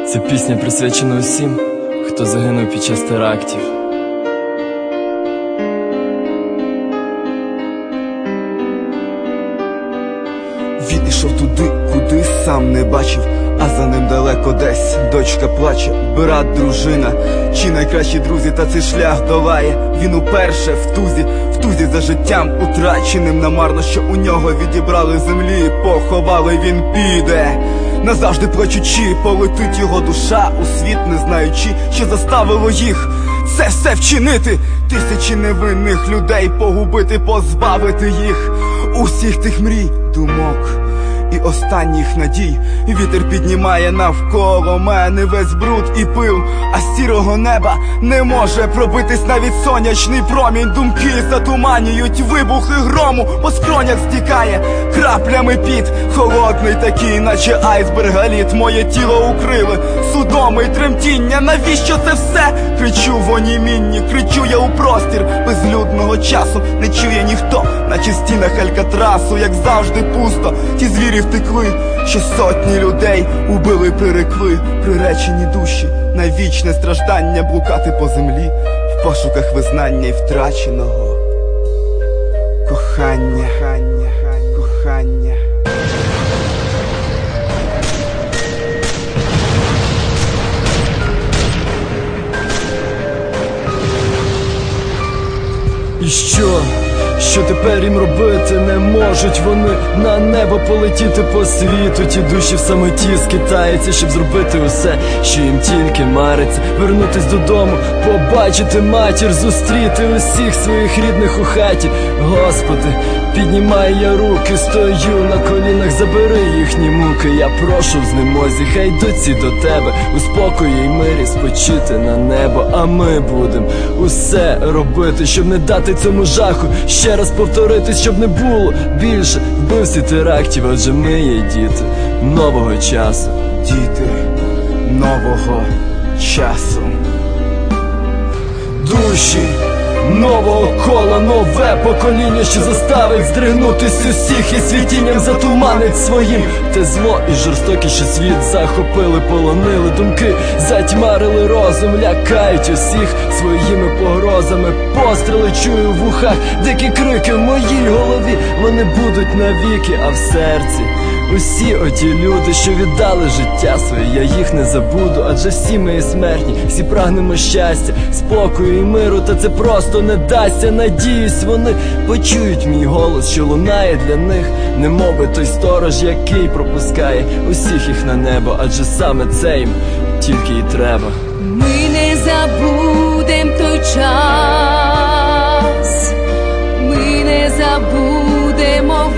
Це пісня присвячена усім, хто загинув під час терактів. Він ішов туди, куди сам не бачив, а за ним далеко десь дочка плаче, брат, дружина, чи найкращі друзі, та цей шлях долає. Він уперше в тузі за життям утраченим, намарно, що у нього відібрали землі, поховали, він піде назавжди плачучи, полетить його душа у світ, не знаючи, що заставило їх це все вчинити. Тисячі невинних людей погубити, позбавити їх усіх тих мрій, думок і останніх надій. Вітер піднімає навколо мене весь бруд і пил, а з сірого неба не може пробитись навіть сонячний промінь. Думки затуманюють, вибухи грому по скронях стікає краплями під холодний такий, наче айсберг галіт. Моє тіло укрили судоми й тремтіння. Навіщо це все? Кричу в онімінні, кричу я у простір безлюдного часу. Не чує ніхто, наче в стінах Алькатрасу, як завжди пусто. Ті звірі втекли, що сотні людей убили, прирекли приречені душі на вічне страждання, блукати по землі в пошуках визнання й втраченого кохання. І що тепер їм робити? Не можуть вони на небо полетіти по світу. Ті душі в самоті скитаються, щоб зробити усе, що їм тільки мариться. Вернутись додому, побачити матір, зустріти усіх своїх рідних у хаті. Господи, піднімаю я руки, стою на колінах, забери їхні муки. Я прошу в знемозі, хай йдуть ці до тебе у спокої й мирі, спочити на небо. А ми будем усе робити, щоб не дати цьому жаху ще раз повторитись, щоб не було більше вбивств і терактів. Адже ми є діти нового часу. Діти нового часу. Душі нового кола, нове покоління, що заставить здригнутись усіх і світінням затуманить своїм. Те зло і жорстокість, що світ захопили, полонили думки, затьмарили розум, лякають усіх своїми погрозами. Постріли чую в ухах, дикі крики в моїй голові. Вони будуть навіки, а в серці усі оті люди, що віддали життя своє, я їх не забуду. Адже всі ми є смертні, всі прагнемо щастя, спокою і миру, та це просто не дасться. Надіюсь, вони почують мій голос, що лунає для них, немоби той сторож, який пропускає усіх їх на небо. Адже саме це їм тільки і треба. Ми не забудем той час, ми не забудемо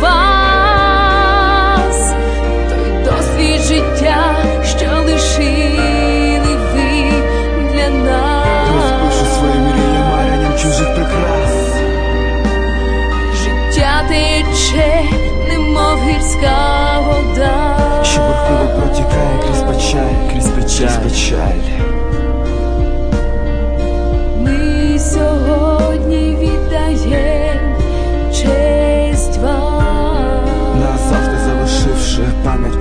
вас, той досвід життя, що лишили ви для нас. Розпишу свої мрії маренням чужих прикрас. Життя тече, немов гірська вода, що бурхливо протікає крізь печаль. Ми сьогодні віддаєм честь вам, назавжди залишивши пам'ять